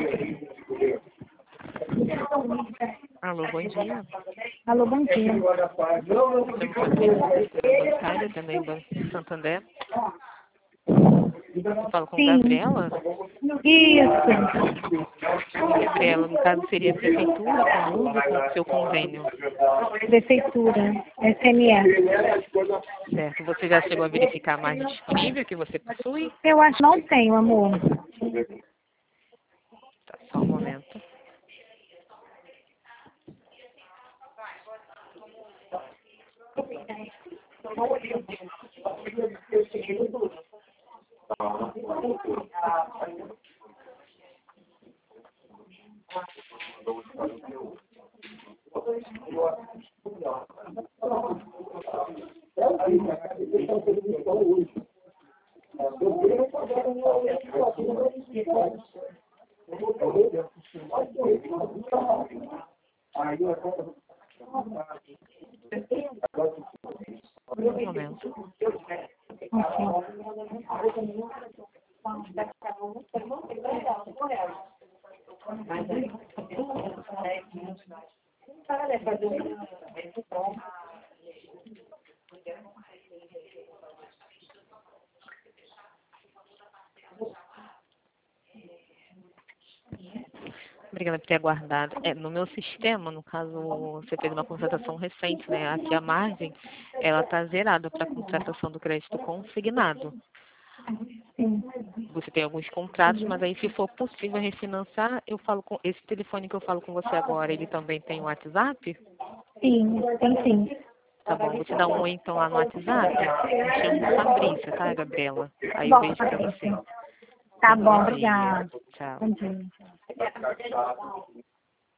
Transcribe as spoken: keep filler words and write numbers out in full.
Alô, bom dia. Alô, bom dia. Estamos fazendo bancária também, Banco Santander. Eu falo com Sim. Gabriela. Isso. Gabriela, no caso, seria a prefeitura conosco com o seu convênio. Prefeitura. S M S. Certo. Você já chegou a verificar a margem disponível que você possui? Eu acho que não tenho, amor. Tá, só um momento. Um momento. Obrigada por ter aguardado. É, no meu sistema, no caso, você fez uma contratação recente, né? Aqui a margem, ela está zerada para a contratação do crédito consignado. Sim. Você tem alguns contratos, mas aí se for possível refinanciar, eu falo com esse telefone que eu falo com você agora, ele também tem o WhatsApp? Sim, tem sim. Tá bom, vou te dar um oi então lá no WhatsApp. Me chamo Fabrícia, tá, Gabriela? Aí eu vejo pra você. Tá Tenha um bom, bom dia. obrigada. Tchau. Bom dia.